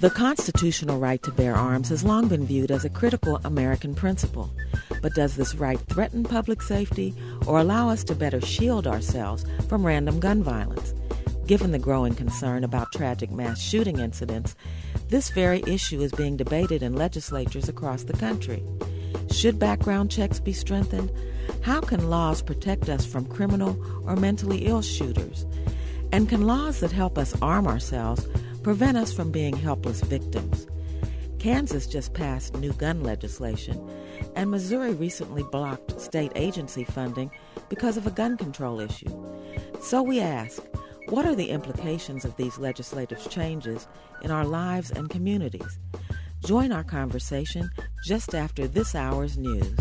The constitutional right to bear arms has long been viewed as a critical American principle. But does this right threaten public safety or allow us to better shield ourselves from random gun violence? Given the growing concern about tragic mass shooting incidents, this very issue is being debated in legislatures across the country. Should background checks be strengthened? How can laws protect us from criminal or mentally ill shooters? And can laws that help us arm ourselves prevent us from being helpless victims? Kansas just passed new gun legislation, and Missouri recently blocked state agency funding because of a gun control issue. So we ask, what are the implications of these legislative changes in our lives and communities? Join our conversation just after this hour's news.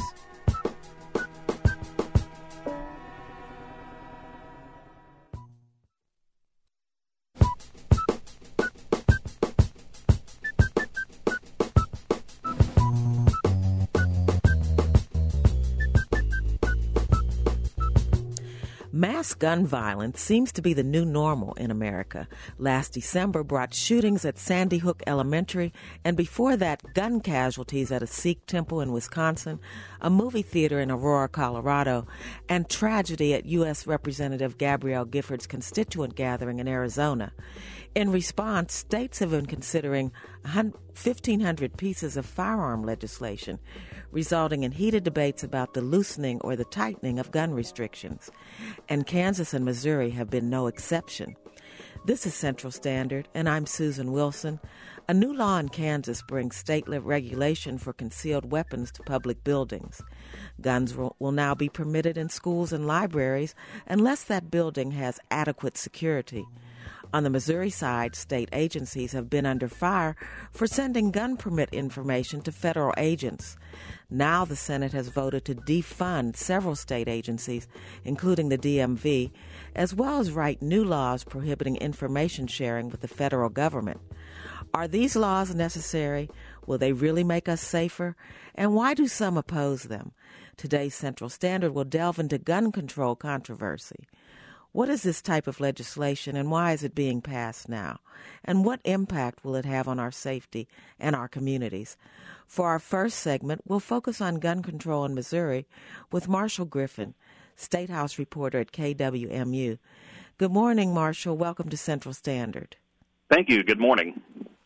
Mass gun violence seems to be the new normal in America. Last December brought shootings at Sandy Hook Elementary, and before that, gun casualties at a Sikh temple in Wisconsin, a movie theater in Aurora, Colorado, and tragedy at U.S. Representative Gabrielle Giffords' constituent gathering in Arizona. In response, states have been considering 1,500 pieces of firearm legislation, resulting in heated debates about the loosening or the tightening of gun restrictions. And Kansas and Missouri have been no exception. This is Central Standard, and I'm Susan Wilson. A new law in Kansas brings state regulation for concealed weapons to public buildings. Guns will now be permitted in schools and libraries unless that building has adequate security. On the Missouri side, state agencies have been under fire for sending gun permit information to federal agents. Now the Senate has voted to defund several state agencies, including the DMV, as well as write new laws prohibiting information sharing with the federal government. Are these laws necessary? Will they really make us safer? And why do some oppose them? Today's Central Standard will delve into gun control controversy. What is this type of legislation, and why is it being passed now? And what impact will it have on our safety and our communities? For our first segment, we'll focus on gun control in Missouri with Marshall Griffin, State House reporter at KWMU. Good morning, Marshall. Welcome to Central Standard. Thank you. Good morning.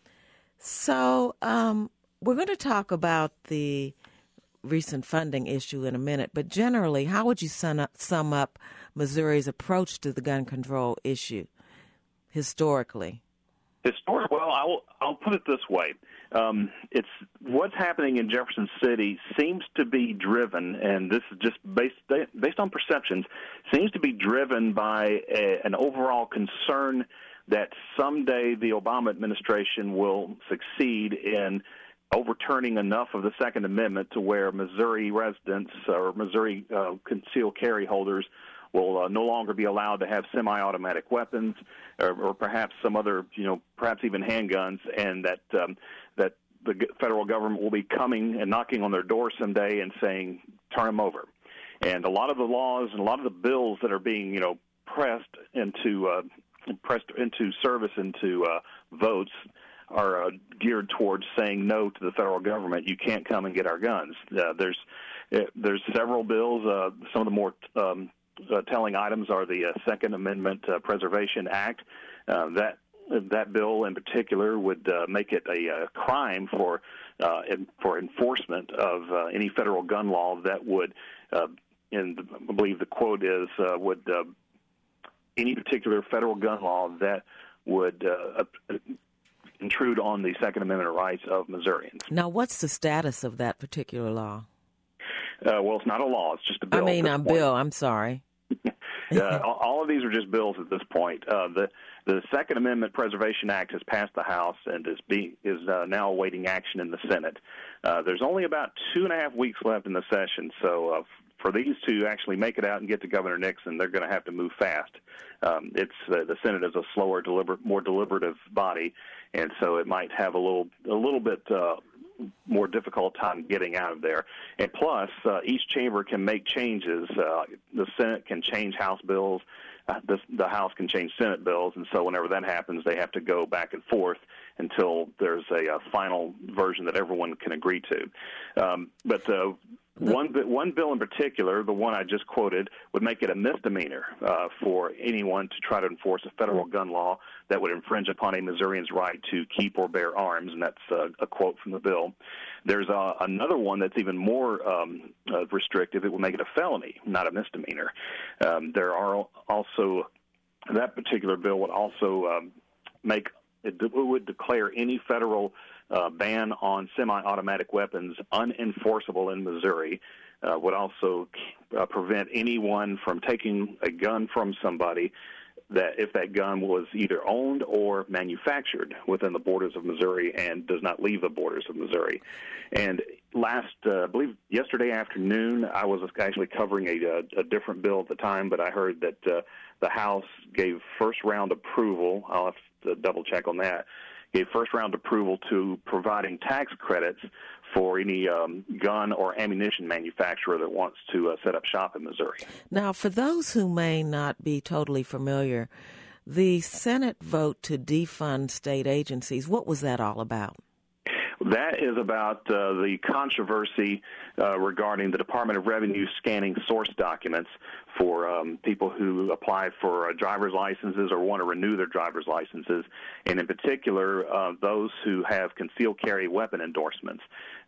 So we're going to talk about the recent funding issue in a minute, but generally, how would you sum up Missouri's approach to the gun control issue historically? Well, I'll put it this way. It's what's happening in Jefferson City seems to be driven, and this is just based on perceptions, seems to be driven by an overall concern that someday the Obama administration will succeed in overturning enough of the Second Amendment to where Missouri residents or Missouri concealed carry holders will no longer be allowed to have semi-automatic weapons or perhaps some other, perhaps even handguns, and that that the federal government will be coming and knocking on their door someday and saying, turn them over. And a lot of the laws and a lot of the bills that are being, pressed into service, into votes, are geared towards saying no to the federal government. You can't come and get our guns. There's several bills. Some of the more telling items are the Second Amendment Preservation Act. That bill in particular would make it a crime for enforcement of any federal gun law that would, and I believe the quote is, would any particular federal gun law that would intrude on the Second Amendment rights of Missourians. Now, what's the status of that particular law? Well, it's not a law. It's just a bill. A bill. I'm sorry. All of these are just bills at this point. The Second Amendment Preservation Act has passed the House and is now awaiting action in the Senate. There's only about 2.5 weeks left in the session, so for these to actually make it out and get to Governor Nixon, they're going to have to move fast. The Senate is a slower, more deliberative body, and so it might have a little bit more difficult time getting out of there. And plus, each chamber can make changes. The Senate can change House bills. The House can change Senate bills, and so whenever that happens, they have to go back and forth until there's a final version that everyone can agree to. One bill in particular, the one I just quoted, would make it a misdemeanor for anyone to try to enforce a federal gun law that would infringe upon a Missourian's right to keep or bear arms, and that's a quote from the bill. There's another one that's even more restrictive. It would make it a felony, not a misdemeanor. There are also, that particular bill would also it would declare any federal ban on semi-automatic weapons unenforceable in Missouri, would also prevent anyone from taking a gun from somebody that if that gun was either owned or manufactured within the borders of Missouri and does not leave the borders of Missouri. And I believe yesterday afternoon, I was actually covering a different bill at the time, but I heard that the House gave first-round approval. I'll have to double-check on that. Gave first-round approval to providing tax credits for any gun or ammunition manufacturer that wants to set up shop in Missouri. Now, for those who may not be totally familiar, the Senate vote to defund state agencies, what was that all about? That is about the controversy regarding the Department of Revenue scanning source documents for people who apply for driver's licenses or want to renew their driver's licenses, and in particular, those who have concealed carry weapon endorsements.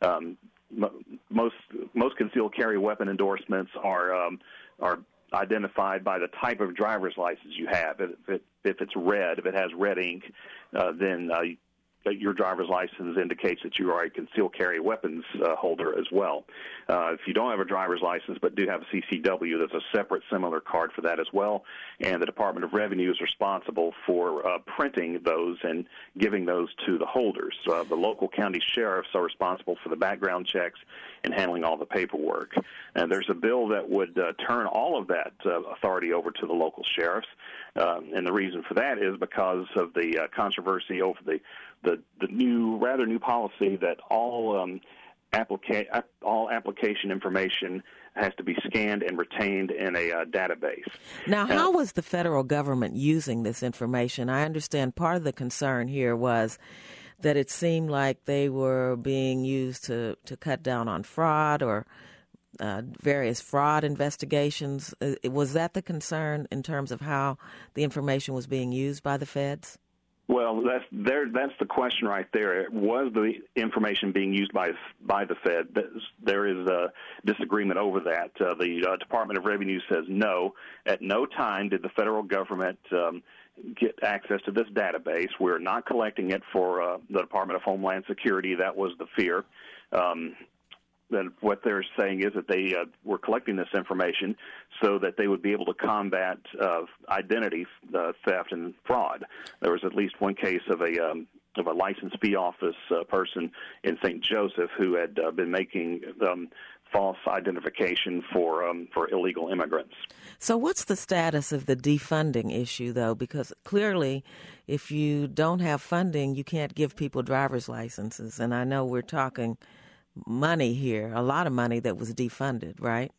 Most concealed carry weapon endorsements are identified by the type of driver's license you have. If it's red, if it has red ink, then your driver's license indicates that you are a concealed carry weapons holder as well. If you don't have a driver's license but do have a CCW, there's a separate similar card for that as well, and the Department of Revenue is responsible for printing those and giving those to the holders. The local county sheriffs are responsible for the background checks and handling all the paperwork. And there's a bill that would turn all of that authority over to the local sheriffs, and the reason for that is because of the controversy over the rather new policy that all application information has to be scanned and retained in a database. Now, how was the federal government using this information? I understand part of the concern here was that it seemed like they were being used to cut down on fraud or various fraud investigations. Was that the concern in terms of how the information was being used by the feds? Well, that's the question right there. Was the information being used by the Fed? There is a disagreement over that. The Department of Revenue says no. At no time did the federal government get access to this database. We're not collecting it for the Department of Homeland Security. That was the fear. Then what they're saying is that they were collecting this information so that they would be able to combat identity theft and fraud. There was at least one case of a license fee office person in St. Joseph who had been making false identification for illegal immigrants. So what's the status of the defunding issue, though? Because clearly, if you don't have funding, you can't give people driver's licenses. And I know we're talking money here, a lot of money that was defunded, right?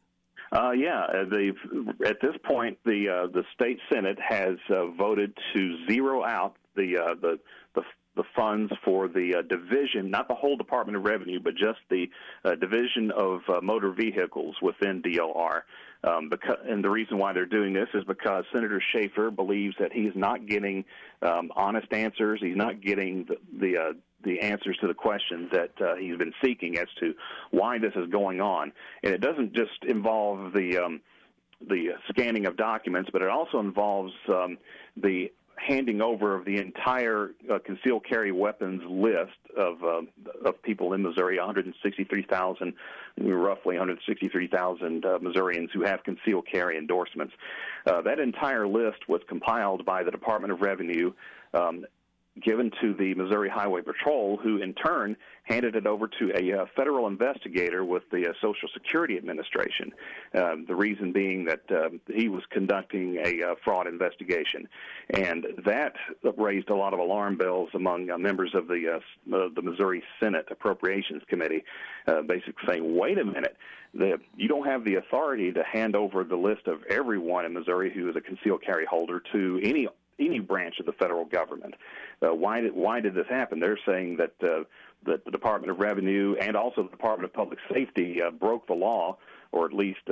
At this point, the state Senate has voted to zero out the funds for the division, not the whole Department of Revenue, but just the division of motor vehicles within DOR. And the reason why they're doing this is because Senator Schaefer believes that he's not getting honest answers. He's not getting the answers to the questions that he's been seeking as to why this is going on. And it doesn't just involve the scanning of documents, but it also involves the handing over of the entire concealed carry weapons list of people in Missouri, 163,000, roughly 163,000 Missourians who have concealed carry endorsements. That entire list was compiled by the Department of Revenue given to the Missouri Highway Patrol, who in turn handed it over to a federal investigator with the Social Security Administration. The reason being that he was conducting a fraud investigation, and that raised a lot of alarm bells among members of the Missouri Senate Appropriations Committee, basically saying, "Wait a minute, you don't have the authority to hand over the list of everyone in Missouri who is a concealed carry holder to any branch of the federal government. Why did this happen?" They're saying that the Department of Revenue and also the Department of Public Safety broke the law, or at least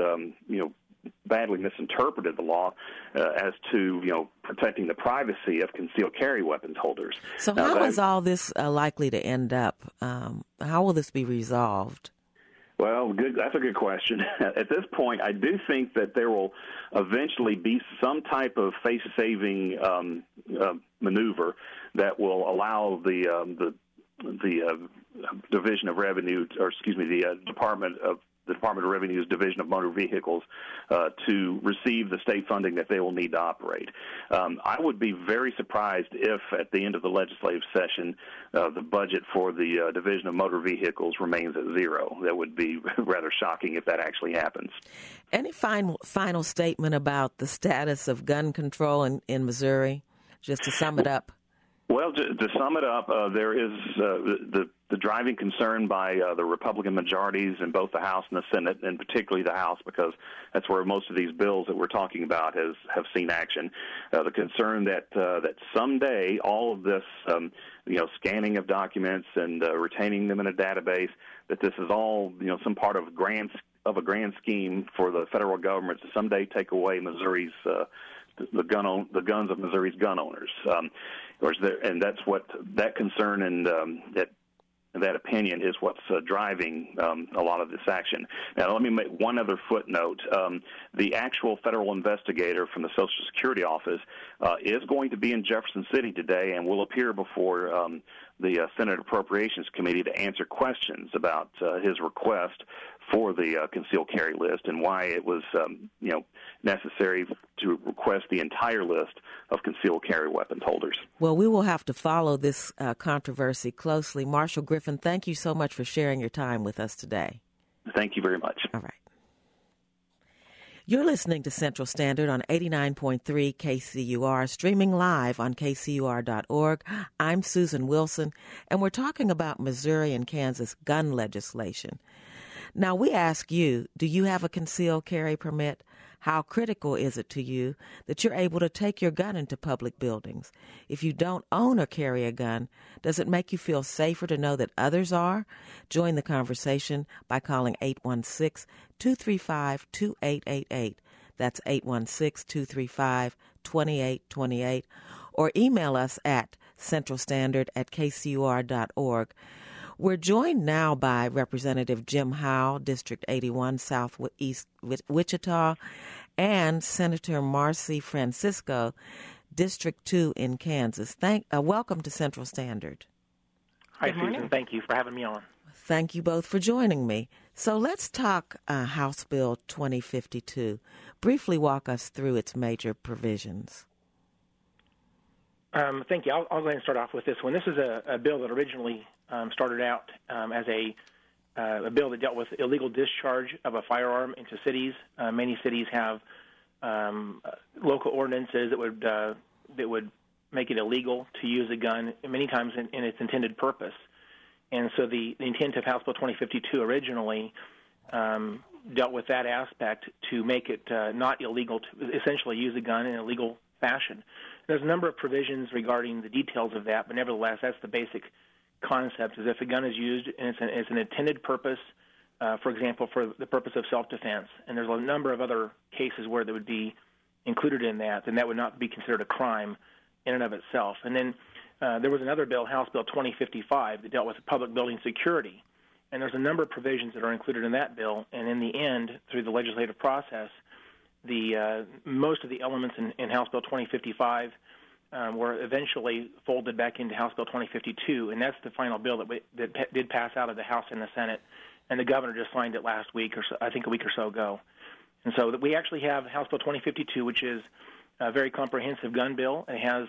badly misinterpreted the law as to protecting the privacy of concealed carry weapons holders. So how is all this likely to end up? How will this be resolved? Well, that's a good question. At this point, I do think that there will eventually be some type of face-saving maneuver that will allow the Division of Revenue, the Department of Revenue's Division of Motor Vehicles to receive the state funding that they will need to operate. I would be very surprised if at the end of the legislative session the budget for the Division of Motor Vehicles remains at zero. That would be rather shocking if that actually happens. Any final statement about the status of gun control in Missouri, just to sum it up? Well, to sum it up, there is the driving concern by the Republican majorities in both the House and the Senate, and particularly the House, because that's where most of these bills that we're talking about have seen action. The concern that someday all of this, scanning of documents and retaining them in a database, that this is all some part of a grand scheme for the federal government to someday take away Missouri's the guns of Missouri's gun owners. And that's what that concern and that opinion is what's driving a lot of this action. Now, let me make one other footnote. The actual federal investigator from the Social Security Office is going to be in Jefferson City today and will appear before the Senate Appropriations Committee to answer questions about his request for the concealed carry list and why it was, necessary to request the entire list of concealed carry weapons holders. Well, we will have to follow this controversy closely. Marshall Griffin, thank you so much for sharing your time with us today. Thank you very much. All right. You're listening to Central Standard on 89.3 KCUR, streaming live on kcur.org. I'm Susan Wilson, and we're talking about Missouri and Kansas gun legislation. Now, we ask you, do you have a concealed carry permit? How critical is it to you that you're able to take your gun into public buildings? If you don't own or carry a gun, does it make you feel safer to know that others are? Join the conversation by calling 816-235-2888. That's 816-235-2828. Or email us at centralstandard@kcur.org. We're joined now by Representative Jim Howe, District 81, Southeast Wichita, and Senator Marcy Francisco, District 2 in Kansas. Welcome to Central Standard. Hi, Susan. Thank you for having me on. Thank you both for joining me. So let's talk House Bill 2052. Briefly walk us through its major provisions. Thank you. I'll go ahead and start off with this one. This is a bill that originally started out as a bill that dealt with illegal discharge of a firearm into cities. Many cities have local ordinances that would make it illegal to use a gun, many times in its intended purpose. And so the intent of House Bill 2052 originally dealt with that aspect to make it not illegal to essentially use a gun in a legal fashion. There's a number of provisions regarding the details of that, but nevertheless, that's the basic concept, is if a gun is used and it's an intended purpose, for example, for the purpose of self-defense, and there's a number of other cases where that would be included in that, then that would not be considered a crime in and of itself. And then there was another bill, House Bill 2055, that dealt with public building security, and there's a number of provisions that are included in that bill, and in the end, through the legislative process, most of the elements in House Bill 2055 were eventually folded back into House Bill 2052, and that's the final bill that did pass out of the House and the Senate, and the governor just signed it last week, or so, I think a week or so ago. And so we actually have House Bill 2052, which is a very comprehensive gun bill. It has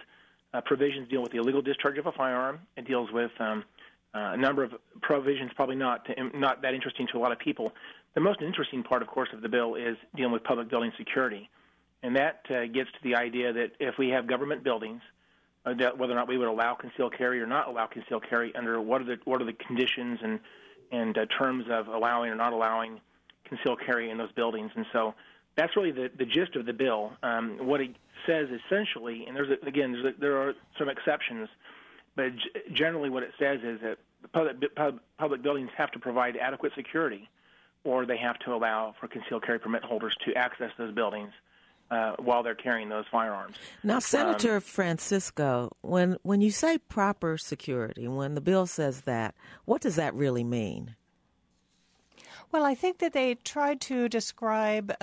provisions deal with the illegal discharge of a firearm. It deals with a number of provisions, probably not that interesting to a lot of people. The most interesting part, of course, of the bill is dealing with public building security. And that gets to the idea that if we have government buildings, whether or not we would allow concealed carry or not allow concealed carry, under what are the conditions and terms of allowing or not allowing concealed carry in those buildings. And so that's really the gist of the bill. What it says essentially, and there are some exceptions, but generally what it says is that public buildings have to provide adequate security, or they have to allow for concealed carry permit holders to access those buildings while they're carrying those firearms. Now, Senator Francisco, when you say proper security, when the bill says that, what does that really mean? Well, I think that they tried to describe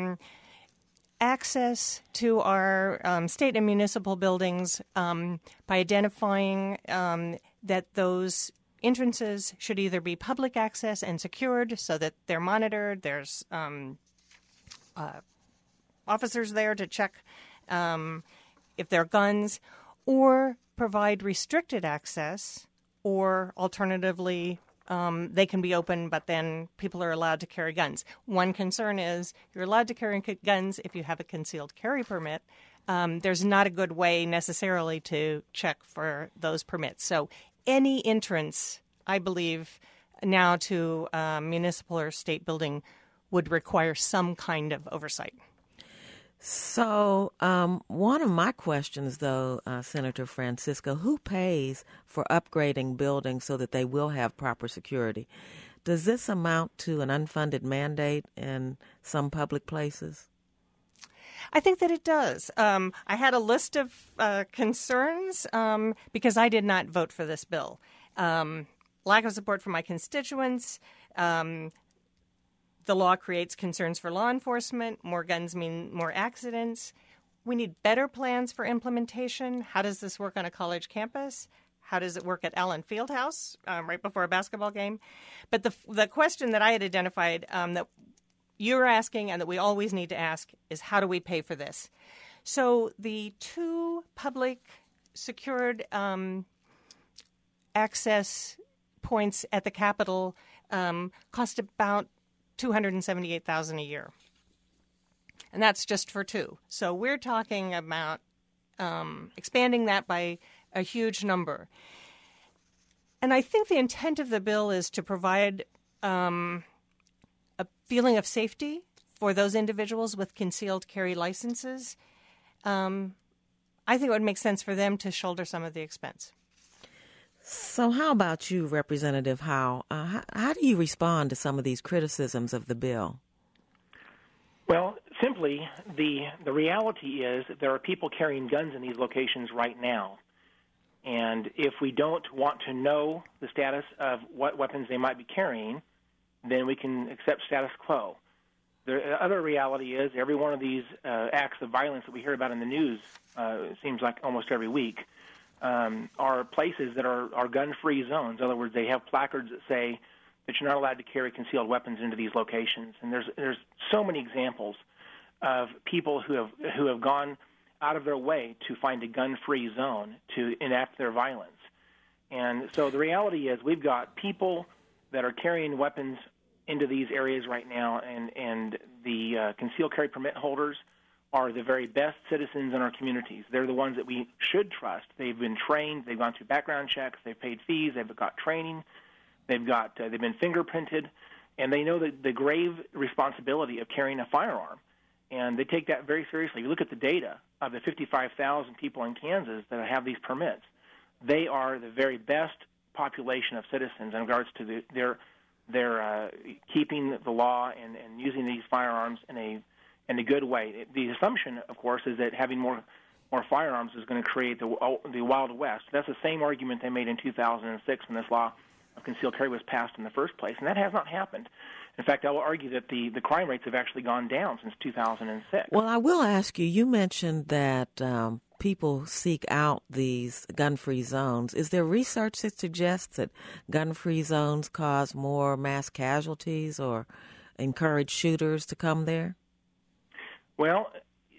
access to our state and municipal buildings by identifying that those entrances should either be public access and secured so that they're monitored, there's officers there to check if there are guns, or provide restricted access, or alternatively they can be open, but then people are allowed to carry guns. One concern is you're allowed to carry guns if you have a concealed carry permit. There's not a good way necessarily to check for those permits. So any entrance, I believe, now to a municipal or state building would require some kind of oversight. So one of my questions, though, Senator Francisco, who pays for upgrading buildings so that they will have proper security? Does this amount to an unfunded mandate in some public places? I think that it does. I had a list of concerns because I did not vote for this bill. Lack of support from my constituents. The law creates concerns for law enforcement. More guns mean more accidents. We need better plans for implementation. How does this work on a college campus? How does it work at Allen Fieldhouse right before a basketball game? But the question that I had identified that you're asking and that we always need to ask is, how do we pay for this? So the two public secured access points at the Capitol cost about $278,000 a year. And that's just for two. So we're talking about expanding that by a huge number. And I think the intent of the bill is to provide a feeling of safety for those individuals with concealed carry licenses. I think it would make sense for them to shoulder some of the expense. So how about you, Representative Howe? How do you respond to some of these criticisms of the bill? Well, simply, the reality is that there are people carrying guns in these locations right now. And if we don't want to know the status of what weapons they might be carrying, then we can accept status quo. The other reality is every one of these acts of violence that we hear about in the news, it seems like almost every week, are places that are gun-free zones. In other words, they have placards that say that you're not allowed to carry concealed weapons into these locations. And there's so many examples of people who have gone out of their way to find a gun-free zone to enact their violence. And so the reality is we've got people that are carrying weapons into these areas right now, and the concealed carry permit holders are the very best citizens in our communities. They're the ones that we should trust. They've been trained. They've gone through background checks. They've paid fees. They've got training. They've been fingerprinted, and they know the grave responsibility of carrying a firearm, and they take that very seriously. You look at the data of the 55,000 people in Kansas that have these permits. They are the very best population of citizens in regards to their keeping the law and using these firearms in a good way. The assumption, of course, is that having more firearms is going to create the Wild West. That's the same argument they made in 2006 when this law of concealed carry was passed in the first place, and that has not happened. In fact, I will argue that the crime rates have actually gone down since 2006. Well, I will ask you, you mentioned that people seek out these gun-free zones. Is there research that suggests that gun-free zones cause more mass casualties or encourage shooters to come there? Well,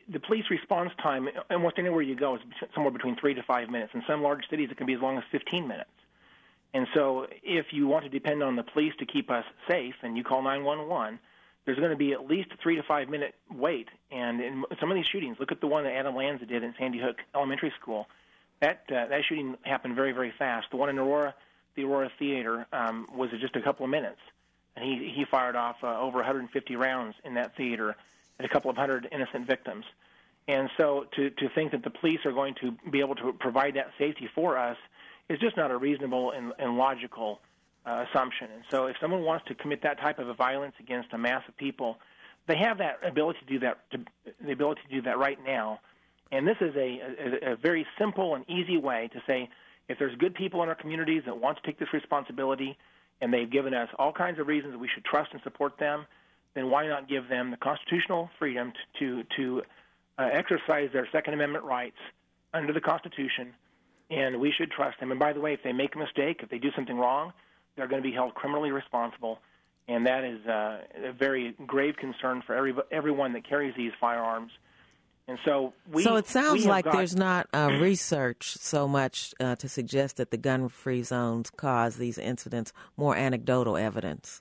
the police response time, almost anywhere you go, is somewhere between 3 to 5 minutes. In some large cities, it can be as long as 15 minutes. And so if you want to depend on the police to keep us safe and you call 911, there's going to be at least a 3 to 5 minute wait. And in some of these shootings, look at the one that Adam Lanza did in Sandy Hook Elementary School. That shooting happened very, very fast. The one in Aurora, the Aurora Theater, was just a couple of minutes. And he fired off over 150 rounds in that theater at a couple of hundred innocent victims. And so to think that the police are going to be able to provide that safety for us is just not a reasonable and logical assumption. And so if someone wants to commit that type of a violence against a mass of people, they have that ability to do that, the ability to do that right now. And this is a very simple and easy way to say, if there's good people in our communities that want to take this responsibility, and they've given us all kinds of reasons that we should trust and support them, then why not give them the constitutional freedom to exercise their Second Amendment rights under the Constitution, and we should trust them. And by the way, if they make a mistake, if they do something wrong, they're going to be held criminally responsible, and that is a very grave concern for everyone that carries these firearms. And so it sounds like there's not research so much to suggest that the gun-free zones cause these incidents, more anecdotal evidence.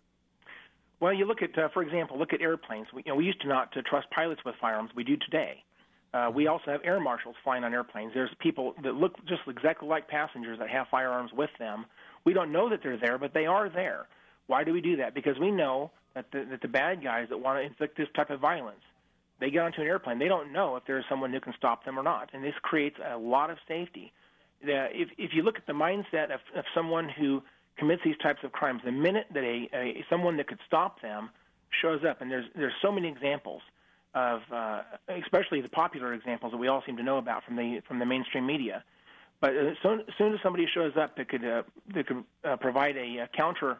Well, you look at, for example, look at airplanes. We used to not to trust pilots with firearms. We do today. We also have air marshals flying on airplanes. There's people that look just exactly like passengers that have firearms with them. We don't know that they're there, but they are there. Why do we do that? Because we know that the bad guys that want to inflict this type of violence, they get onto an airplane. They don't know if there's someone who can stop them or not, and this creates a lot of safety. If you look at the mindset of someone who commits these types of crimes, the minute that someone that could stop them shows up, and there's so many examples of, especially the popular examples that we all seem to know about from the mainstream media. But as soon as somebody shows up that could provide a counter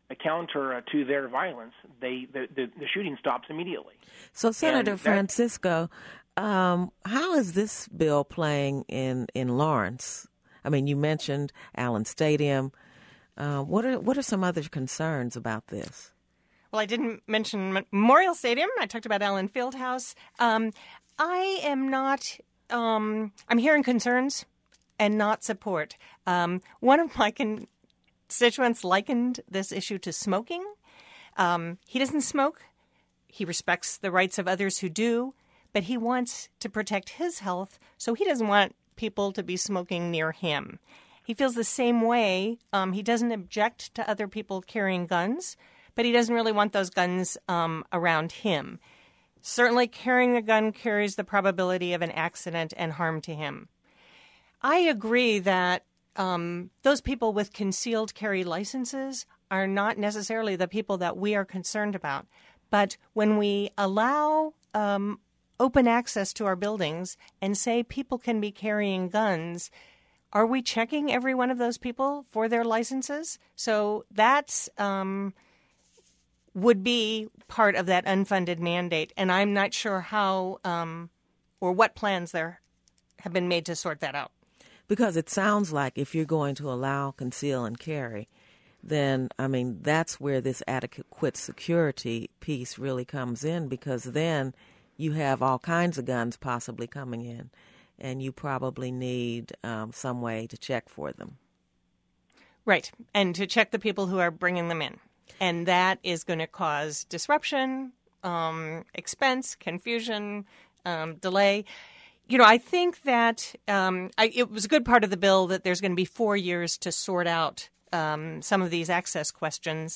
to their violence, the shooting stops immediately. So, Senator Francisco, how is this bill playing in Lawrence? I mean, you mentioned Allen Stadium. What are some other concerns about this? Well, I didn't mention Memorial Stadium. I talked about Allen Fieldhouse. I am not. I'm hearing concerns and not support. One of my constituents likened this issue to smoking. He doesn't smoke. He respects the rights of others who do, but he wants to protect his health, so he doesn't want people to be smoking near him. He feels the same way. He doesn't object to other people carrying guns, but he doesn't really want those guns around him. Certainly carrying a gun carries the probability of an accident and harm to him. I agree that those people with concealed carry licenses are not necessarily the people that we are concerned about. But when we allow open access to our buildings and say people can be carrying guns, are we checking every one of those people for their licenses? So that's would be part of that unfunded mandate. And I'm not sure how or what plans there have been made to sort that out. Because it sounds like if you're going to allow conceal and carry, then, I mean, that's where this adequate security piece really comes in, because then you have all kinds of guns possibly coming in, and you probably need some way to check for them. Right, and to check the people who are bringing them in. And that is going to cause disruption, expense, confusion, delay. You know, I think that it was a good part of the bill that there's going to be 4 years to sort out some of these access questions.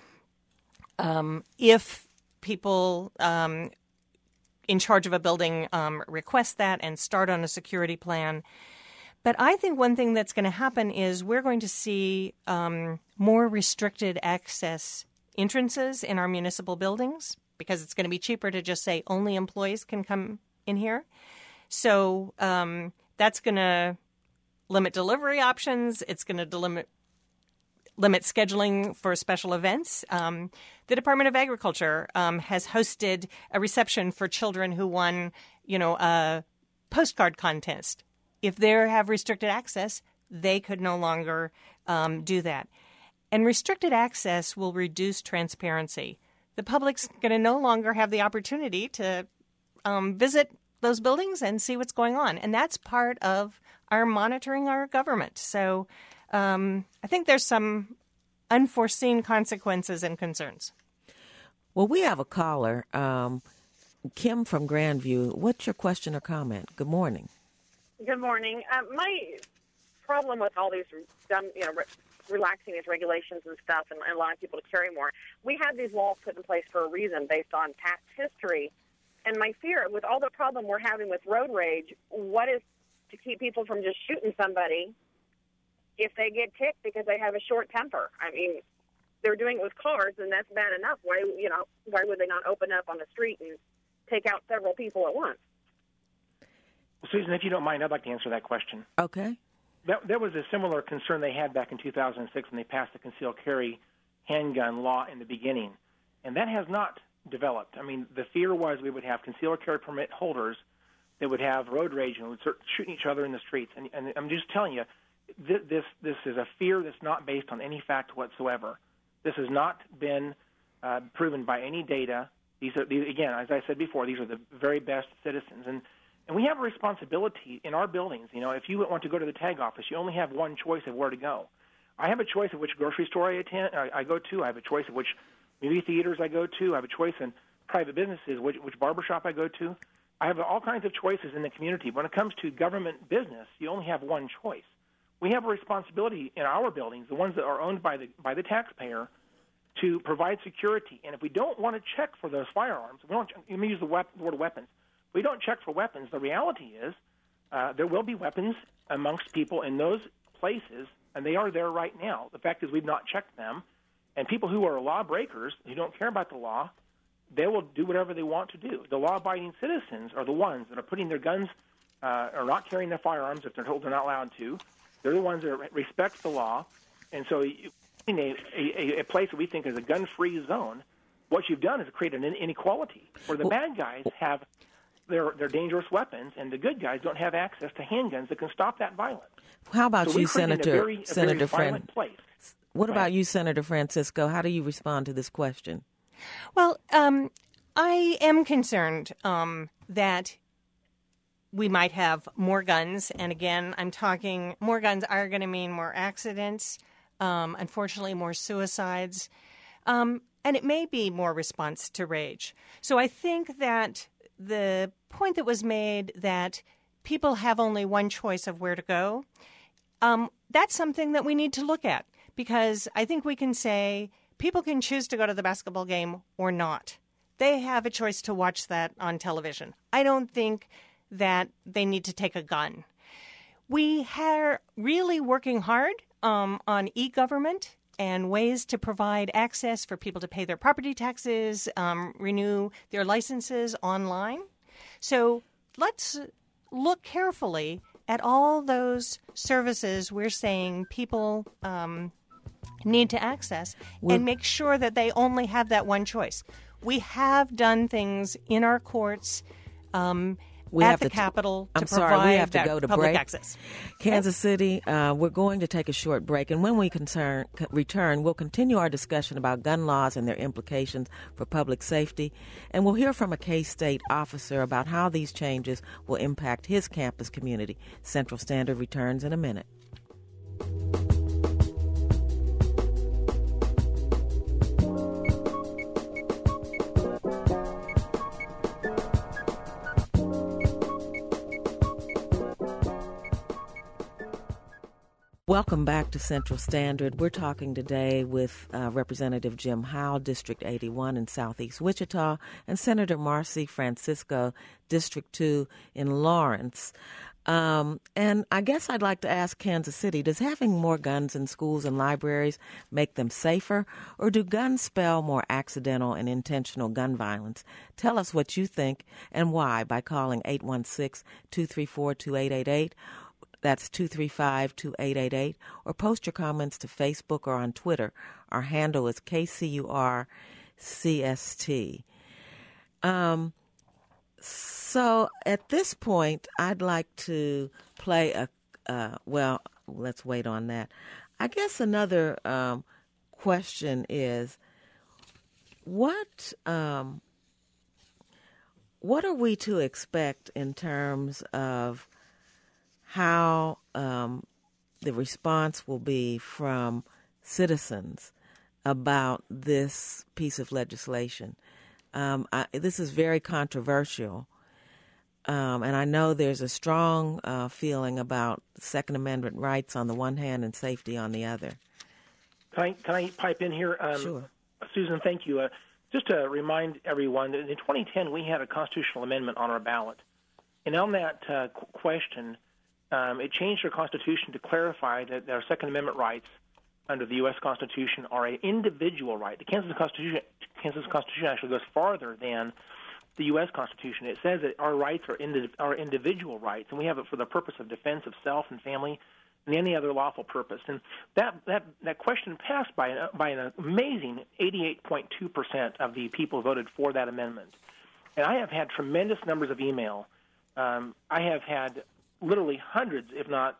If people in charge of a building request that and start on a security plan. But I think one thing that's going to happen is we're going to see more restricted access entrances in our municipal buildings, because it's going to be cheaper to just say only employees can come in here. So that's going to limit delivery options. It's going to limit scheduling for special events. The Department of Agriculture has hosted a reception for children who won, a postcard contest. If they have restricted access, they could no longer do that. And restricted access will reduce transparency. The public's going to no longer have the opportunity to visit those buildings and see what's going on. And that's part of our monitoring our government. So I think there's some unforeseen consequences and concerns. Well, we have a caller, Kim from Grandview. What's your question or comment? Good morning. Good morning. My problem with all these relaxing these regulations and stuff and allowing people to carry more, we had these laws put in place for a reason based on past history. And my fear, with all the problem we're having with road rage, what is to keep people from just shooting somebody if they get ticked because they have a short temper? I mean, they're doing it with cars, and that's bad enough. Why would they not open up on the street and take out several people at once? Well, Susan, if you don't mind, I'd like to answer that question. Okay. There was a similar concern they had back in 2006 when they passed the concealed carry handgun law in the beginning, and that has not developed. I mean, the fear was we would have concealed carry permit holders that would have road rage and would start shooting each other in the streets. And I'm just telling you, this is a fear that's not based on any fact whatsoever. This has not been proven by any data. These, again, as I said before, these are the very best citizens. And we have a responsibility in our buildings. You know, if you want to go to the tag office, you only have one choice of where to go. I have a choice of which grocery store I go to. I have a choice of which movie theaters I go to. I have a choice in private businesses, which barbershop I go to. I have all kinds of choices in the community. When it comes to government business, you only have one choice. We have a responsibility in our buildings, the ones that are owned by the taxpayer, to provide security. And if we don't want to check for those firearms, let me use the word weapons. If we don't check for weapons, the reality is there will be weapons amongst people in those places, and they are there right now. The fact is we've not checked them. And people who are lawbreakers, who don't care about the law, they will do whatever they want to do. The law-abiding citizens are the ones that are putting their guns or not carrying their firearms if they're told they're not allowed to. They're the ones that respect the law. And so in a place that we think is a gun-free zone, what you've done is create an inequality where the bad guys have their dangerous weapons and the good guys don't have access to handguns that can stop that violence. How about so you, Senator place. What about you, Senator Francisco? How do you respond to this question? Well, I am concerned that we might have more guns. And again, I'm talking more guns are going to mean more accidents, unfortunately, more suicides. And it may be more response to rage. So I think that the point that was made that people have only one choice of where to go, that's something that we need to look at. Because I think we can say people can choose to go to the basketball game or not. They have a choice to watch that on television. I don't think that they need to take a gun. We are really working hard on e-government and ways to provide access for people to pay their property taxes, renew their licenses online. So let's look carefully at all those services we're saying people need to access and make sure that they only have that one choice. We have done things in our courts at the Capitol to provide that public access. Kansas City, we're going to take a short break, and when we return, we'll continue our discussion about gun laws and their implications for public safety, and we'll hear from a K-State officer about how these changes will impact his campus community. Central Standard returns in a minute. Welcome back to Central Standard. We're talking today with Representative Jim Howell, District 81 in Southeast Wichita, and Senator Marcy Francisco, District 2 in Lawrence. And I guess I'd like to ask Kansas City, does having more guns in schools and libraries make them safer, or do guns spell more accidental and intentional gun violence? Tell us what you think and why by calling 816-234-2888. That's 235-2888, or post your comments to Facebook or on Twitter. Our handle is KCURCST. So at this point, I'd like to play let's wait on that. I guess another question is, what what are we to expect in terms of how the response will be from citizens about this piece of legislation? This is very controversial, and I know there's a strong feeling about Second Amendment rights on the one hand and safety on the other. Can I pipe in here? Sure. Susan, thank you. Just to remind everyone that in 2010 we had a constitutional amendment on our ballot, and on that question, it changed our Constitution to clarify that our Second Amendment rights under the U.S. Constitution are an individual right. The Kansas Constitution actually goes farther than the U.S. Constitution. It says that our rights are individual rights, and we have it for the purpose of defense of self and family and any other lawful purpose. And that question passed by an amazing 88.2% of the people voted for that amendment. And I have had tremendous numbers of email. I have had literally hundreds, if not,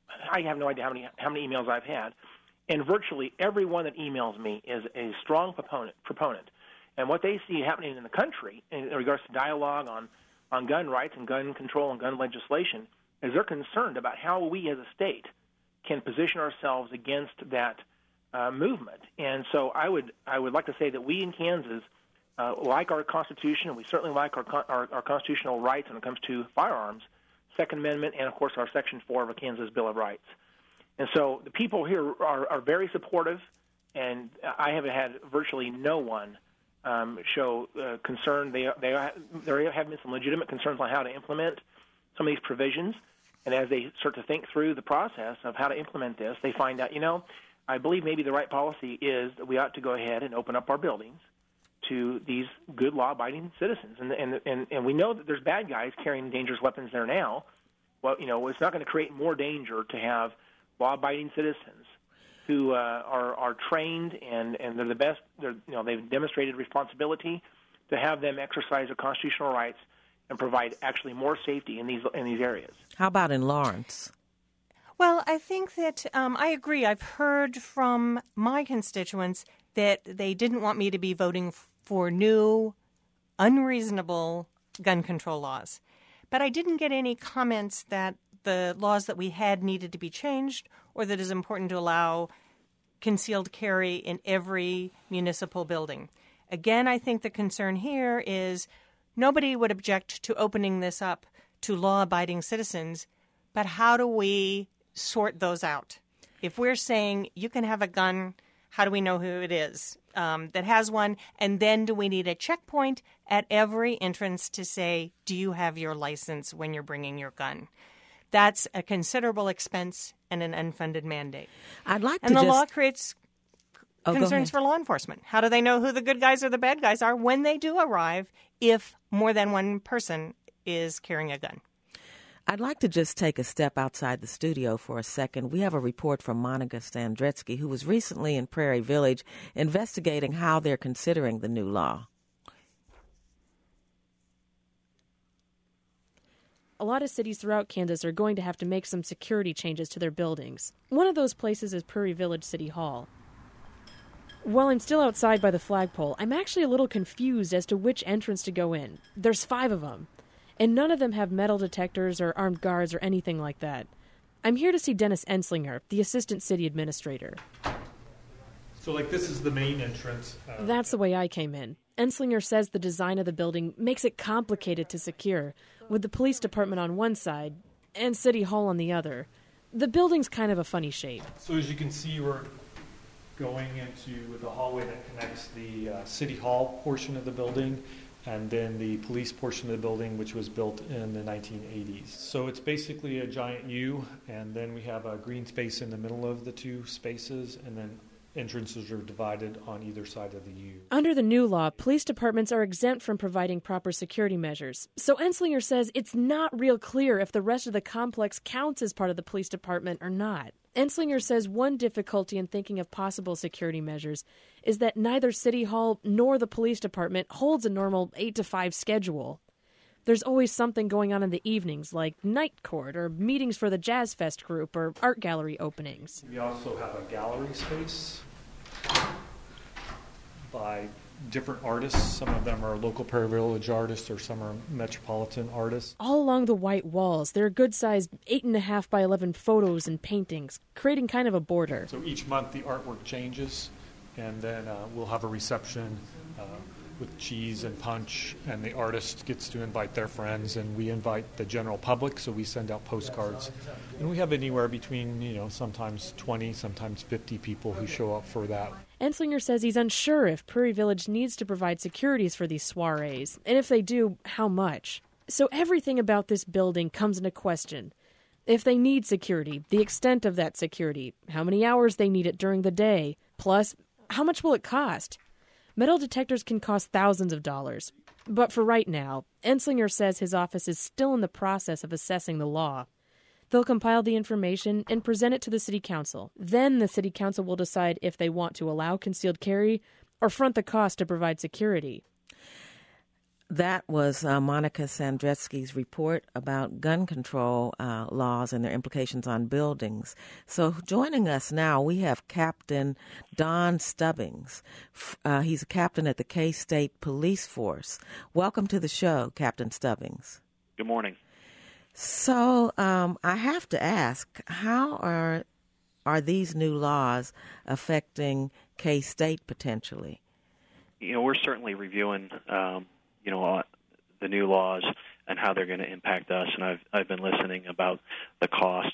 I have no idea how many emails I've had. And virtually everyone that emails me is a strong proponent. And what they see happening in the country in regards to dialogue on gun rights and gun control and gun legislation is they're concerned about how we as a state can position ourselves against that movement. And so I would like to say that we in Kansas like our Constitution, and we certainly like our constitutional rights when it comes to firearms, Second Amendment, and, of course, our Section 4 of the Kansas Bill of Rights. And so the people here are very supportive, and I have had virtually no one show concern. There have been some legitimate concerns on how to implement some of these provisions, and as they start to think through the process of how to implement this, they find out, I believe maybe the right policy is that we ought to go ahead and open up our buildings to these good law-abiding citizens. And we know that there's bad guys carrying dangerous weapons there now. Well, it's not going to create more danger to have law-abiding citizens who are trained and they're the best. They've demonstrated responsibility to have them exercise their constitutional rights and provide actually more safety in these areas. How about in Lawrence? Well, I think that I agree. I've heard from my constituents that they didn't want me to be voting for new, unreasonable gun control laws. But I didn't get any comments that the laws that we had needed to be changed or that it's important to allow concealed carry in every municipal building. Again, I think the concern here is nobody would object to opening this up to law-abiding citizens, but how do we sort those out? If we're saying you can have a gun, how do we know who it is that has one? And then do we need a checkpoint at every entrance to say, do you have your license when you're bringing your gun? That's a considerable expense and an unfunded mandate. And the law creates concerns for law enforcement. How do they know who the good guys or the bad guys are when they do arrive if more than one person is carrying a gun? I'd like to just take a step outside the studio for a second. We have a report from Monica Standretsky, who was recently in Prairie Village investigating how they're considering the new law. A lot of cities throughout Kansas are going to have to make some security changes to their buildings. One of those places is Prairie Village City Hall. While I'm still outside by the flagpole, I'm actually a little confused as to which entrance to go in. There's 5 of them, and none of them have metal detectors or armed guards or anything like that. I'm here to see Dennis Enslinger, the assistant city administrator. So, this is the main entrance. That's the way I came in. Enslinger says the design of the building makes it complicated to secure, with the police department on one side and City Hall on the other. The building's kind of a funny shape. So as you can see, we're going into the hallway that connects the City Hall portion of the building and then the police portion of the building, which was built in the 1980s. So it's basically a giant U, and then we have a green space in the middle of the 2 spaces, and then entrances are divided on either side of the U. Under the new law, police departments are exempt from providing proper security measures. So Enslinger says it's not real clear if the rest of the complex counts as part of the police department or not. Enslinger says one difficulty in thinking of possible security measures is that neither City Hall nor the police department holds a normal 8 to 5 schedule. There's always something going on in the evenings, like night court or meetings for the Jazz Fest group or art gallery openings. We also have a gallery space by different artists. Some of them are local Prairie Village artists, or some are metropolitan artists. All along the white walls, there are good-sized 8.5 by 11 photos and paintings, creating kind of a border. So each month the artwork changes, and then we'll have a reception with cheese and punch, and the artist gets to invite their friends, and we invite the general public, so we send out postcards. And we have anywhere between, sometimes 20, sometimes 50 people who show up for that. Enslinger says he's unsure if Prairie Village needs to provide securities for these soirees, and if they do, how much. So everything about this building comes into question. If they need security, the extent of that security, how many hours they need it during the day, plus how much will it cost? Metal detectors can cost thousands of dollars. But for right now, Enslinger says his office is still in the process of assessing the law. They'll compile the information and present it to the City Council. Then the City Council will decide if they want to allow concealed carry or front the cost to provide security. That was Monica Sandretsky's report about gun control laws and their implications on buildings. So joining us now, we have Captain Don Stubbings. He's a captain at the K-State Police Force. Welcome to the show, Captain Stubbings. Good morning. So I have to ask, how are these new laws affecting K-State potentially? We're certainly reviewing the new laws and how they're going to impact us. And I've been listening about the cost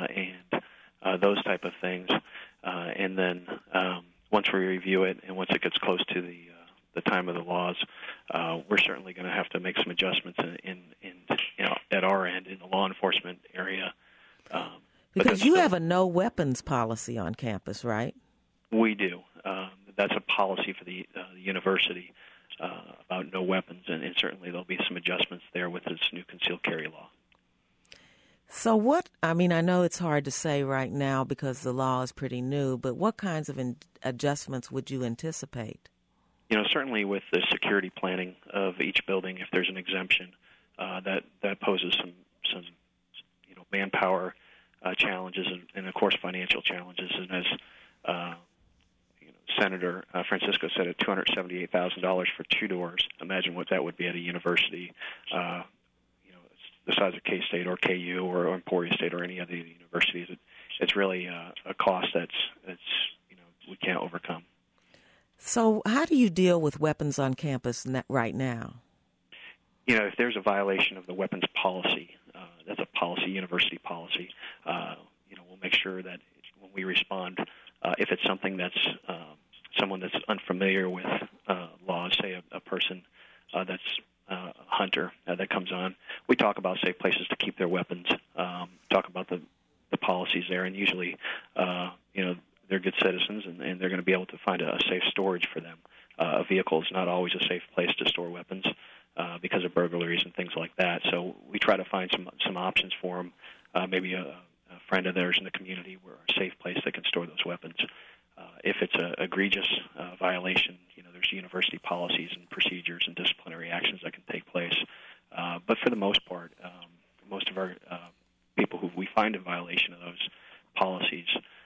and those type of things. And then once we review it and once it gets close to the time of the laws, we're certainly going to have to make some adjustments in at our end in the law enforcement area. Because you have a no weapons policy on campus, right? We do. That's a policy for the university. About no weapons, and certainly there'll be some adjustments there with this new concealed carry law. So I know it's hard to say right now because the law is pretty new, but what kinds of adjustments would you anticipate? Certainly with the security planning of each building, if there's an exemption, that poses some manpower challenges and of course financial challenges. And as Senator Francisco said, at $278,000 for 2 doors. Imagine what that would be at a university, the size of K-State or KU or Emporia State or any other universities. It's really a cost that's we can't overcome. So how do you deal with weapons on campus right now? If there's a violation of the weapons policy, that's a policy, university policy. We'll make sure that when we respond, if it's something that's someone that's unfamiliar with laws, say a person that's a hunter that comes on, we talk about safe places to keep their weapons, talk about the policies there, and usually, they're good citizens and they're going to be able to find a safe storage for them. A vehicle is not always a safe place to store weapons because of burglaries and things like that. So we try to find some options for them, maybe a friend of theirs in the community where a safe place they can store those weapons. If it's an egregious violation, there's university policies and procedures and disciplinary actions that can take place. But for the most part, most of our people who we find in violation of those policies,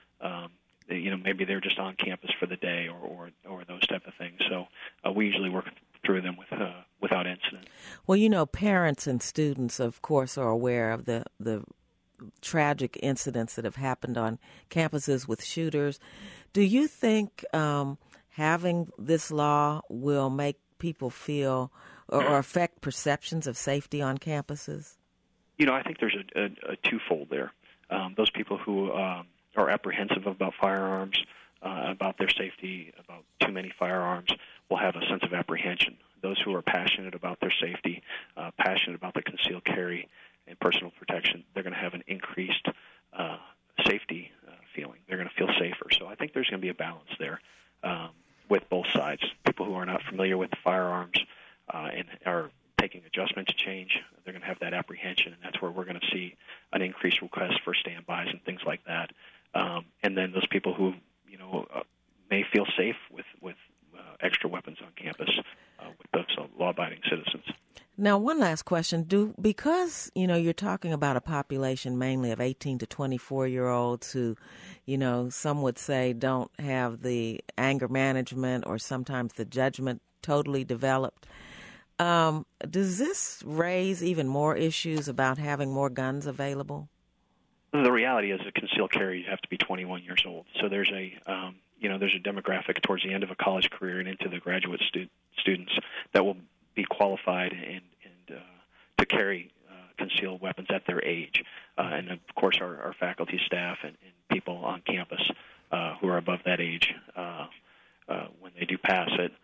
maybe they're just on campus for the day or those type of things. So we usually work through them without incident. Well, parents and students, of course, are aware of the tragic incidents that have happened on campuses with shooters. Do you think having this law will make people feel or affect perceptions of safety on campuses? I think there's a twofold there. Those people who are apprehensive about firearms, about their safety, about too many firearms, will have a sense of apprehension. Those who are passionate about their safety, passionate about the concealed carry and personal protection, they're going to have an increased safety feeling. They're going to feel safer. So I think there's going to be a balance there with both sides. People who are not familiar with the firearms and are taking adjustment to change, they're going to have that apprehension, and that's where we're going to see an increased request for standbys and things like that. And then those people who may feel safe with extra weapons on campus with those law-abiding citizens. Now, one last question. Because, you're talking about a population mainly of 18 to 24-year-olds who, some would say don't have the anger management or sometimes the judgment totally developed, does this raise even more issues about having more guns available? The reality is that concealed carry, you have to be 21 years old. So there's a demographic towards the end of a college career and into the graduate students that will be qualified and to carry concealed weapons at their age. And, of course, our faculty, staff, and people on campus who are above that age when they do pass it,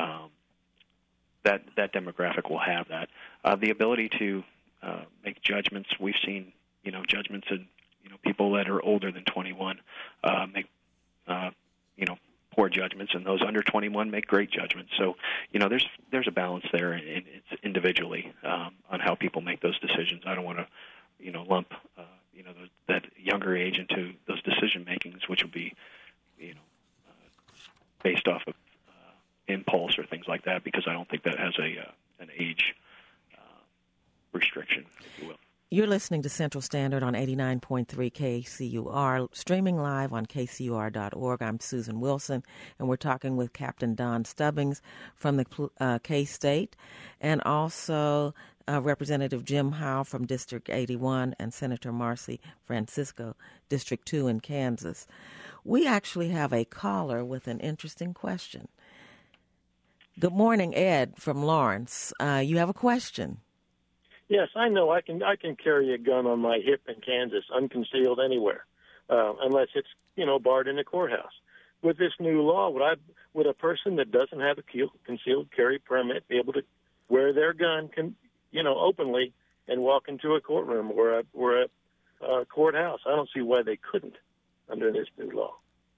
that demographic will have that. The ability to make judgments, we've seen, judgments in, people that are older than 21 make, poor judgments, and those under 21 make great judgments. So, there's a balance there, and it's individually on how people make those decisions. I don't want to, lump, that younger age into those decision makings, which will be, based off of impulse or things like that, because I don't think that has an age restriction, if you will. You're listening to Central Standard on 89.3 KCUR, streaming live on kcur.org. I'm Susan Wilson, and we're talking with Captain Don Stubbings from the K-State, and also Representative Jim Howe from District 81 and Senator Marcy Francisco, District 2 in Kansas. We actually have a caller with an interesting question. Good morning, Ed from Lawrence. You have a question. Yes, I know. I can carry a gun on my hip in Kansas, unconcealed anywhere, unless it's barred in a courthouse. With this new law, would a person that doesn't have a concealed carry permit be able to wear their gun, openly and walk into a courtroom or a courthouse? I don't see why they couldn't under this new law.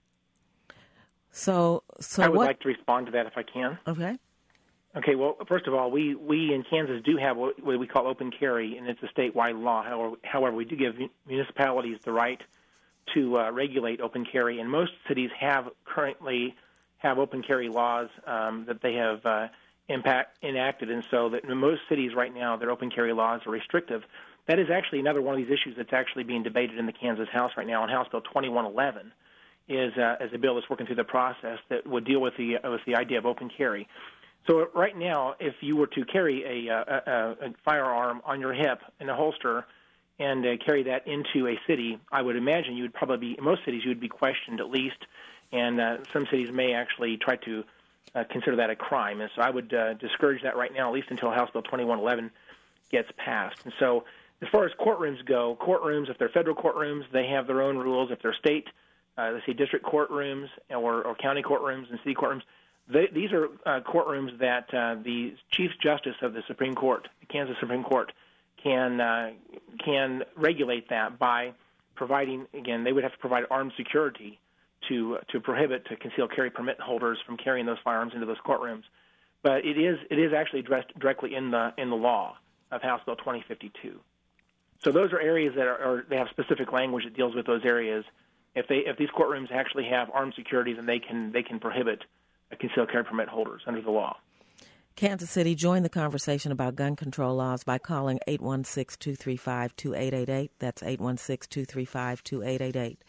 So I would like to respond to that if I can. Okay. Okay, well, first of all, we in Kansas do have what we call open carry, and it's a statewide law. However, we do give municipalities the right to regulate open carry, and most cities currently have open carry laws that they have enacted, and so that in most cities right now, their open carry laws are restrictive. That is actually another one of these issues that's actually being debated in the Kansas House right now, on House Bill 2111. Is a bill that's working through the process that would deal with the idea of open carry. So right now, if you were to carry a firearm on your hip in a holster and carry that into a city, I would imagine you would probably in most cities you would be questioned at least, and some cities may actually try to consider that a crime. And so I would discourage that right now, at least until House Bill 2111 gets passed. And so as far as courtrooms go, if they're federal courtrooms, they have their own rules. If they're state, let's say district courtrooms or county courtrooms and city courtrooms, these are courtrooms that the Chief Justice of the Supreme Court, the Kansas Supreme Court, can regulate that by providing, again, they would have to provide armed security to prohibit concealed carry permit holders from carrying those firearms into those courtrooms. But it is actually addressed directly in the law of House Bill 2052. So those are areas that they have specific language that deals with those areas. If these courtrooms actually have armed security, then they can prohibit concealed carry permit holders under the law. Kansas City, join the conversation about gun control laws by calling 816-235-2888. That's 816-235-2888.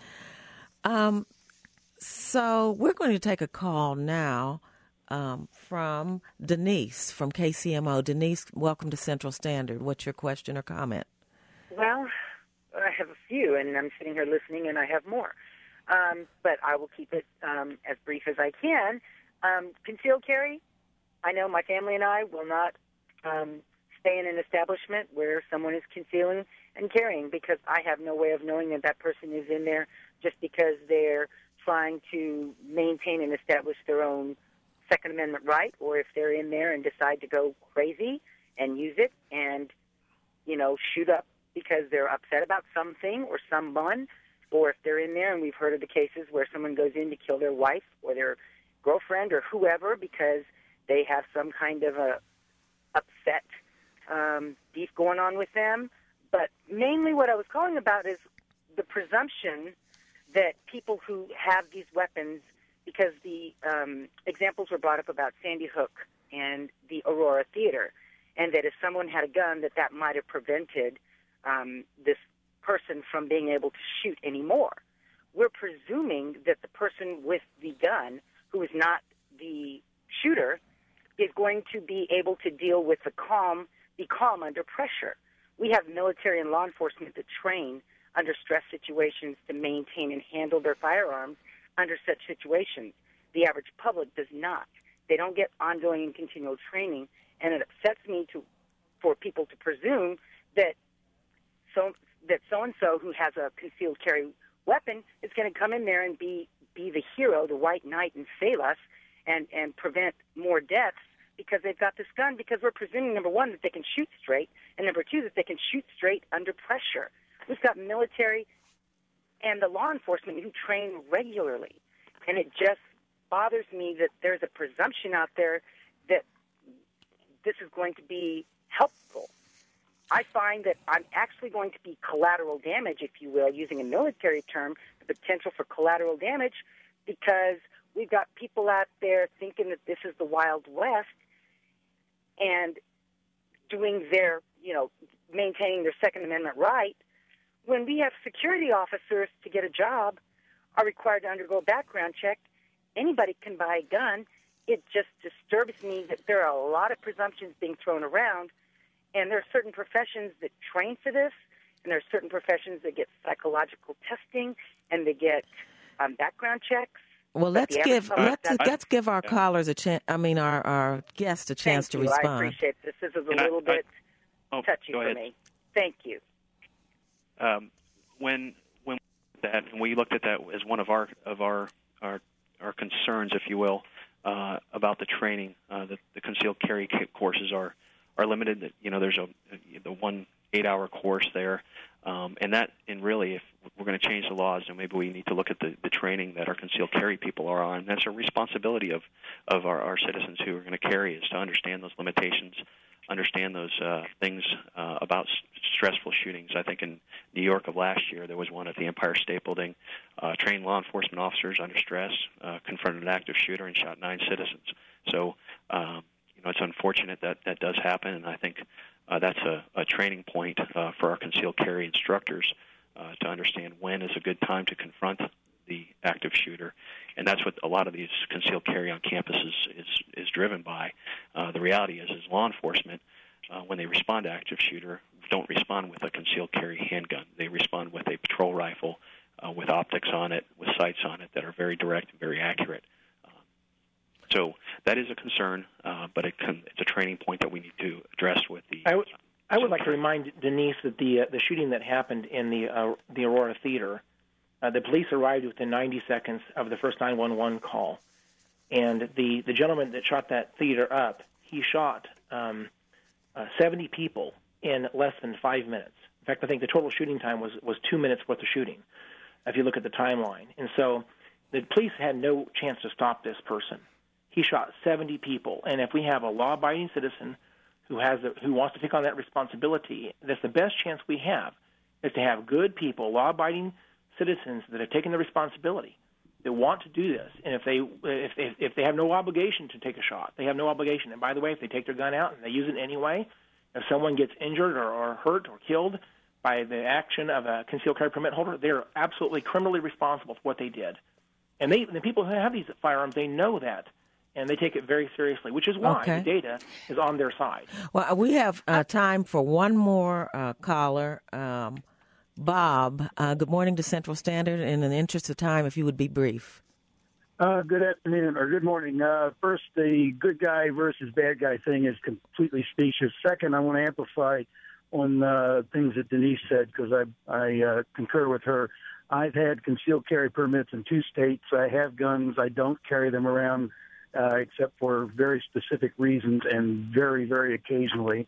So we're going to take a call now from Denise from KCMO. Denise, welcome to Central Standard. What's your question or comment? Well, I have a few, and I'm sitting here listening, and I have more. But I will keep it as brief as I can. Concealed carry, I know my family and I will not stay in an establishment where someone is concealing and carrying, because I have no way of knowing that that person is in there just because they're trying to maintain and establish their own Second Amendment right, or if they're in there and decide to go crazy and use it and, shoot up because they're upset about something or someone, or if they're in there, and we've heard of the cases where someone goes in to kill their wife or their girlfriend or whoever because they have some kind of a upset beef going on with them. But mainly what I was calling about is the presumption that people who have these weapons, because the examples were brought up about Sandy Hook and the Aurora Theater, and that if someone had a gun, that might have prevented this person from being able to shoot anymore. We're presuming that the person with the gun, who is not the shooter, is going to be able to deal with be calm under pressure. We have military and law enforcement that train under stress situations to maintain and handle their firearms under such situations. The average public does not. They don't get ongoing and continual training, and it upsets me for people to presume that so-and-so who has a concealed carry weapon is going to come in there and be the hero, the white knight, and save us and prevent more deaths because they've got this gun, because we're presuming, number one, that they can shoot straight, and number two, that they can shoot straight under pressure. We've got military and the law enforcement who train regularly, and it just bothers me that there's a presumption out there that this is going to be helpful. I find that I'm actually going to be collateral damage, if you will, using a military term, the potential for collateral damage, because we've got people out there thinking that this is the Wild West and doing their, maintaining their Second Amendment right, when we have security officers to get a job are required to undergo a background check. Anybody can buy a gun. It just disturbs me that there are a lot of presumptions being thrown around, and there are certain professions that train for this, and there are certain professions that get psychological testing, and they get background checks. Well, let's give our callers a chance. Our guests a chance to respond. I appreciate this. This is a little bit touchy for me. Thank you. When we looked at that as one of our concerns, if you will, about the training, the concealed carry courses are limited. That there's the 1 8-hour course there, and really, if we're going to change the laws, then maybe we need to look at the training that our concealed carry people are on. That's a responsibility of our citizens who are going to carry, is to understand those limitations, understand those things about stressful shootings. I think in New York of last year, there was one at the Empire State Building. Trained law enforcement officers under stress confronted an active shooter and shot 9 citizens. So, it's unfortunate that does happen, and I think that's a training point for our concealed carry instructors to understand when is a good time to confront the active shooter. And that's what a lot of these concealed carry on campuses is driven by. The reality is law enforcement, when they respond to active shooter, don't respond with a concealed carry handgun. They respond with a patrol rifle with optics on it, with sights on it that are very direct and very accurate. So that is a concern, but it's a training point that we need to address with the... I would like to remind Denise that the shooting that happened in the Aurora Theater, the police arrived within 90 seconds of the first 911 call, and the gentleman that shot that theater up, he shot 70 people in less than 5 minutes. In fact, I think the total shooting time was 2 minutes worth of shooting, if you look at the timeline. And so the police had no chance to stop this person. He shot 70 people, and if we have a law-abiding citizen who wants to take on that responsibility, that's the best chance we have, is to have good people, law-abiding citizens that have taken the responsibility, that want to do this. And if they have no obligation to take a shot, they have no obligation. And by the way, if they take their gun out and they use it anyway, if someone gets injured or hurt or killed by the action of a concealed carry permit holder, they're absolutely criminally responsible for what they did. And the people who have these firearms, they know that. And they take it very seriously, which is why the data is on their side. Well, we have time for one more caller. Bob, good morning to Central Standard. And in the interest of time, if you would be brief. Good afternoon, or good morning. First, the good guy versus bad guy thing is completely specious. Second, I want to amplify on things that Denise said, because I concur with her. I've had concealed carry permits in 2 states. I have guns. I don't carry them around except for very specific reasons and very, very occasionally.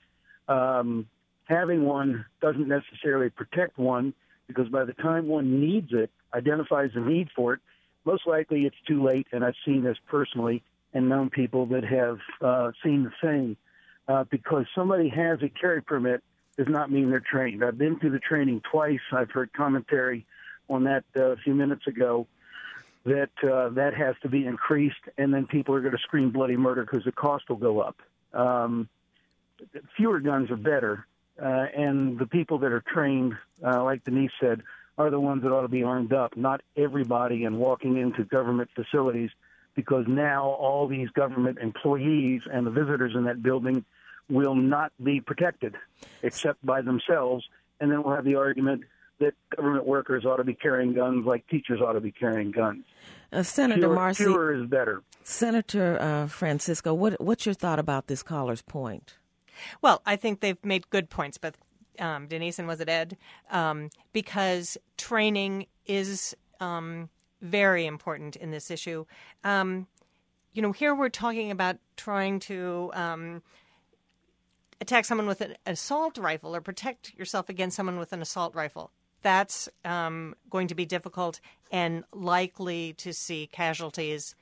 Having one doesn't necessarily protect one, because by the time one needs it, identifies the need for it, most likely it's too late, and I've seen this personally and known people that have seen the same. Because somebody has a carry permit does not mean they're trained. I've been through the training twice. I've heard commentary on that a few minutes ago, that has to be increased, and then people are going to scream bloody murder because the cost will go up. fewer guns are better, and the people that are trained, like Denise said, are the ones that ought to be armed up, not everybody and walking into government facilities, because now all these government employees and the visitors in that building will not be protected except by themselves, and then we'll have the argument that government workers ought to be carrying guns like teachers ought to be carrying guns. Senator Marcy, fewer is better. Senator Francisco, what's your thought about this caller's point? Well, I think they've made good points, but Denise and was it Ed? Because training is very important in this issue. Here we're talking about trying to attack someone with an assault rifle or protect yourself against someone with an assault rifle. That's going to be difficult and likely to see casualties,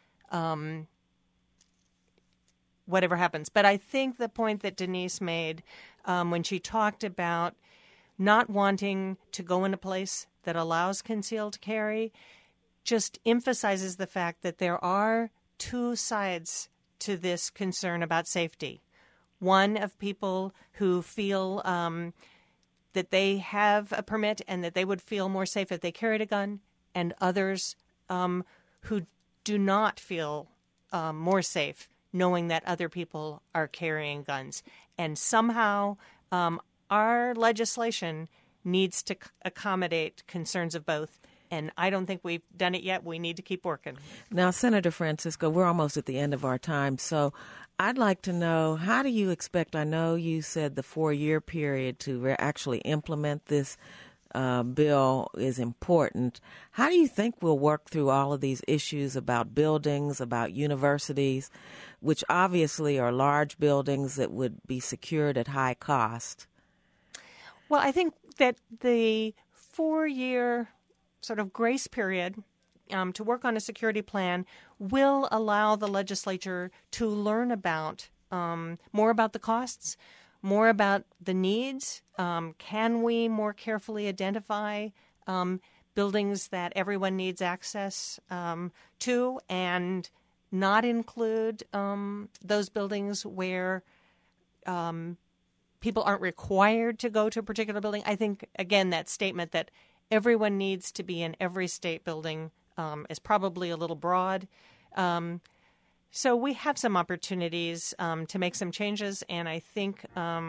whatever happens. But I think the point that Denise made when she talked about not wanting to go in a place that allows concealed carry just emphasizes the fact that there are two sides to this concern about safety. One of people who feel that they have a permit and that they would feel more safe if they carried a gun, and others who do not feel more safe knowing that other people are carrying guns. And somehow our legislation needs to accommodate concerns of both. And I don't think we've done it yet. We need to keep working. Now, Senator Francisco, we're almost at the end of our time. So I'd like to know, how do you expect, I know you said the 4-year period to actually implement this bill is important. How do you think we'll work through all of these issues about buildings, about universities, which obviously are large buildings that would be secured at high cost? Well, I think that the 4-year sort of grace period to work on a security plan will allow the legislature to learn about more about the costs, more about the needs. Can we more carefully identify buildings that everyone needs access to and not include those buildings where people aren't required to go to a particular building? I think, again, that statement that everyone needs to be in every state building is probably a little broad. So we have some opportunities to make some changes, and I think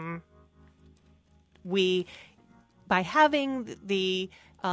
by having the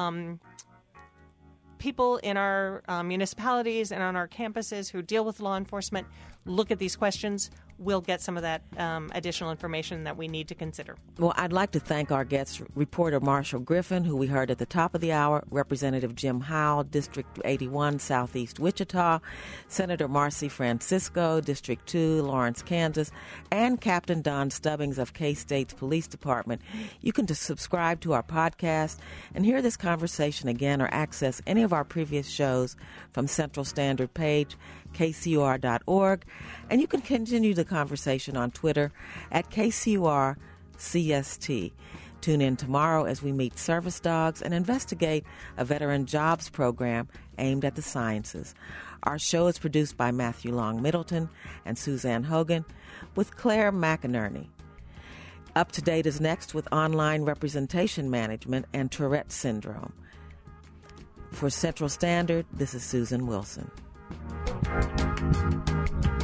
people in our municipalities and on our campuses who deal with law enforcement look at these questions, we'll get some of that additional information that we need to consider. Well, I'd like to thank our guests, reporter Marshall Griffin, who we heard at the top of the hour, Representative Jim Howell, District 81, Southeast Wichita, Senator Marcy Francisco, District 2, Lawrence, Kansas, and Captain Don Stubbings of K-State's Police Department. You can subscribe to our podcast and hear this conversation again or access any of our previous shows from Central Standard page, kcur.org, and you can continue the conversation on Twitter at KCUR-CST. Tune in tomorrow as we meet service dogs and investigate a veteran jobs program aimed at the sciences. Our show is produced by Matthew Long Middleton and Suzanne Hogan with Claire McInerney. Up to Date is next with online representation management and Tourette syndrome. For Central Standard, this is Susan Wilson.